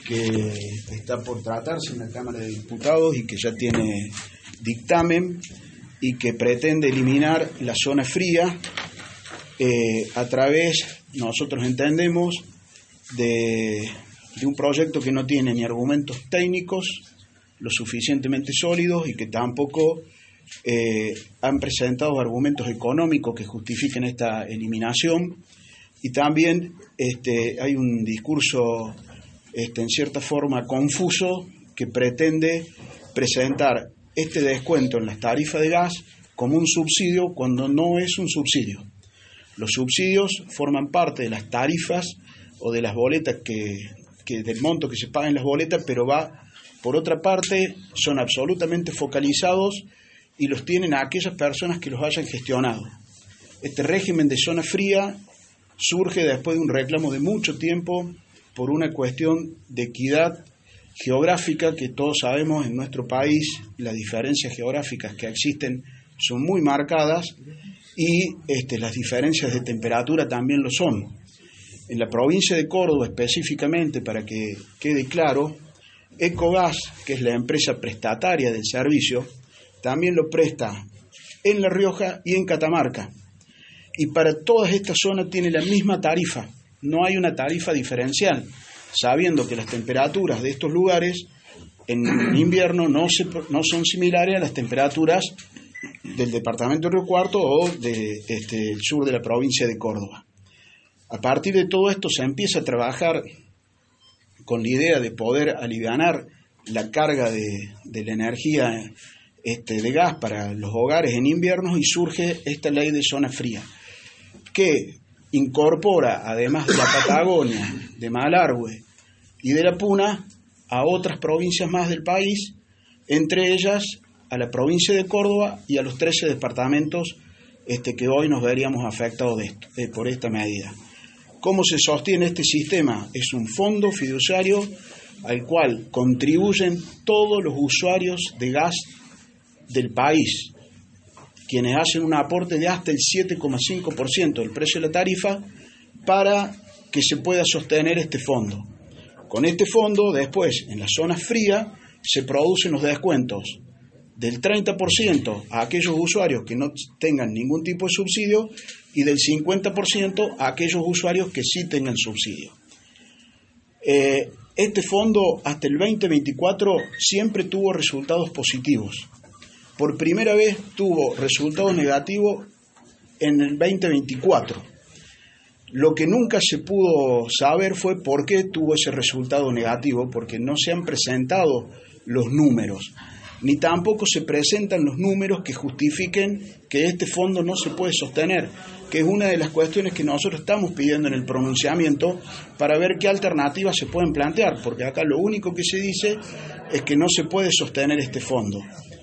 que está por tratarse en la Cámara de Diputados y que ya tiene dictamen y que pretende eliminar la zona fría a través, nosotros entendemos, de un proyecto que no tiene ni argumentos técnicos lo suficientemente sólidos y que tampoco han presentado argumentos económicos que justifiquen esta eliminación, y también hay un discurso en cierta forma confuso que pretende presentar este descuento en las tarifas de gas como un subsidio cuando no es un subsidio. Los subsidios forman parte de las tarifas o de las boletas del monto que se paga en las boletas, pero por otra parte son absolutamente focalizados y los tienen a aquellas personas que los hayan gestionado. Este régimen de zona fría surge después de un reclamo de mucho tiempo por una cuestión de equidad geográfica, que todos sabemos en nuestro país las diferencias geográficas que existen son muy marcadas y las diferencias de temperatura también lo son. En la provincia de Córdoba específicamente, para que quede claro, Ecogas, que es la empresa prestataria del servicio, también lo presta en La Rioja y en Catamarca. Y para todas estas zonas tiene la misma tarifa, no hay una tarifa diferencial, sabiendo que las temperaturas de estos lugares en invierno no son similares a las temperaturas del departamento de Río Cuarto o del sur de la provincia de Córdoba. A partir de todo esto se empieza a trabajar con la idea de poder alivianar la carga de la energía de gas para los hogares en invierno, y surge esta ley de zona fría, que incorpora, además de la Patagonia, de Malargüe y de la Puna, a otras provincias más del país, entre ellas a la provincia de Córdoba y a los 13 departamentos que hoy nos veríamos afectados por esta medida. ¿Cómo se sostiene este sistema? Es un fondo fiduciario al cual contribuyen todos los usuarios de gas del país, quienes hacen un aporte de hasta el 7,5% del precio de la tarifa para que se pueda sostener este fondo. Con este fondo, después, en la zona fría, se producen los descuentos del 30% a aquellos usuarios que no tengan ningún tipo de subsidio y del 50% a aquellos usuarios que sí tengan subsidio. Este fondo hasta el 2024 siempre tuvo resultados positivos. Por primera vez tuvo resultados negativos en el 2024. Lo que nunca se pudo saber fue por qué tuvo ese resultado negativo, porque no se han presentado los números, ni tampoco se presentan los números que justifiquen que este fondo no se puede sostener, que es una de las cuestiones que nosotros estamos pidiendo en el pronunciamiento para ver qué alternativas se pueden plantear, porque acá lo único que se dice es que no se puede sostener este fondo.